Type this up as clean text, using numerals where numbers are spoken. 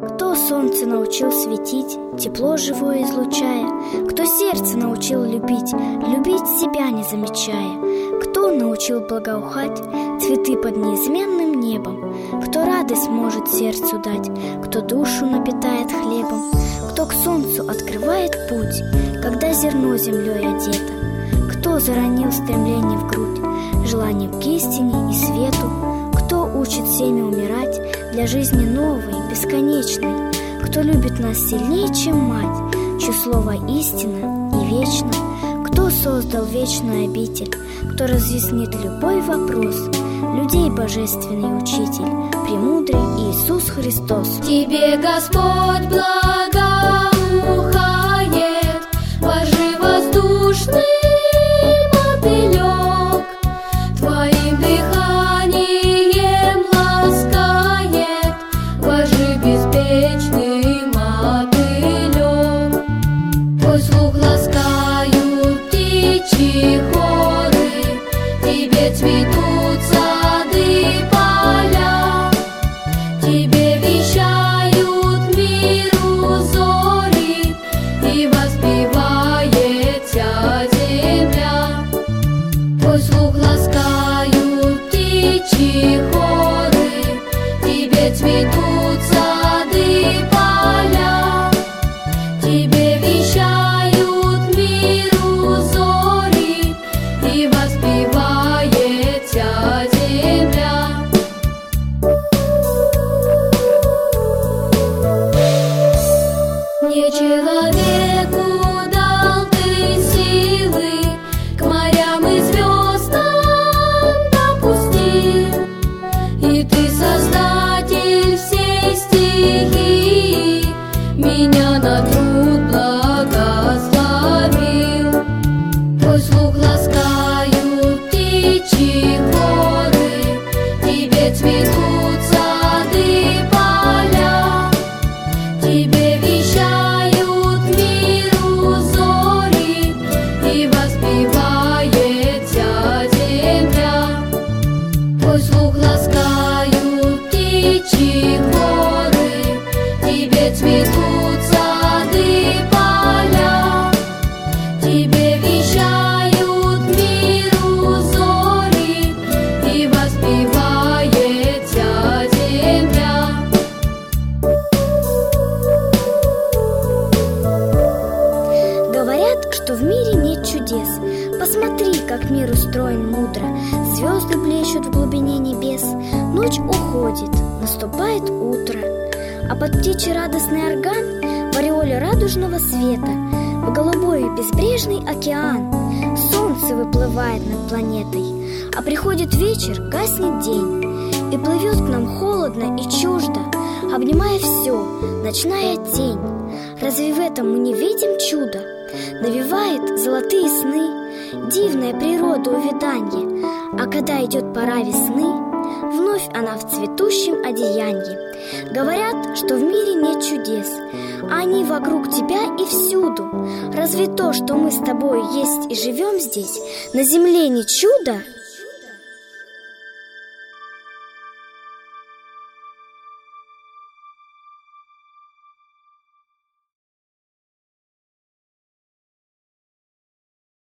Кто солнце научил светить, тепло живое излучая? Кто сердце научил любить, любить себя не замечая? Кто научил благоухать цветы под неизменным небом? Кто радость может сердцу дать, кто душу напитает хлебом? Кто к солнцу открывает путь, когда зерно землей одето? Кто заронил стремление в грудь, желание к истине и свету? Кто учит семя умирать для жизни новой, бесконечной? Кто любит нас сильнее, чем мать, чье слово истина и вечно? Кто создал вечную обитель, кто разъяснит любой вопрос? Людей божественный учитель, премудрый Иисус Христос. Тебе Господь благоухает, вожжи воздушный мотылек, твоим дыханием ласкает, вожжи беспечный мотылек. Твой слух ласкают птичьи хоры, тебе цветут сады, поля, тебе вещают миру зори, и воспевается земля. Твой слух ласкают птичьи хоры, тебе цветут сады, поля, тебе вещают миру зори, и воспевается земля. Не человеку дал ты силы, к морям и звездам допустил, и ты создатель всей стихии, меня на труд благословил. Твой слух ласкают птичьи хоры, тебе цветут сады, поля, тебе вещают миру зори, и воспевается земля. Твой слух ласкают птичьи хоры, тебе цветут сады, поля, тебе вещают миру зори, и воспевается земля. Говорят, что в мире нет чудес. Посмотри, как мир устроен мудро. Звезды блещут в глубине небес. Ночь уходит, наступает утро, а под птичий радостный орган в ореоле радужного света в голубой безбрежный океан солнце выплывает над планетой, а приходит вечер, гаснет день, и плывет к нам холодно и чуждо, обнимая все, ночная тень. Разве в этом мы не видим чудо? Навевает золотые сны, дивная природа увяданье, а когда идет пора весны, вновь она в цветущем одеянье. Говорят, что в мире нет чудес, а они вокруг тебя и всюду. Разве то, что мы с тобой есть и живем здесь, на земле не чудо?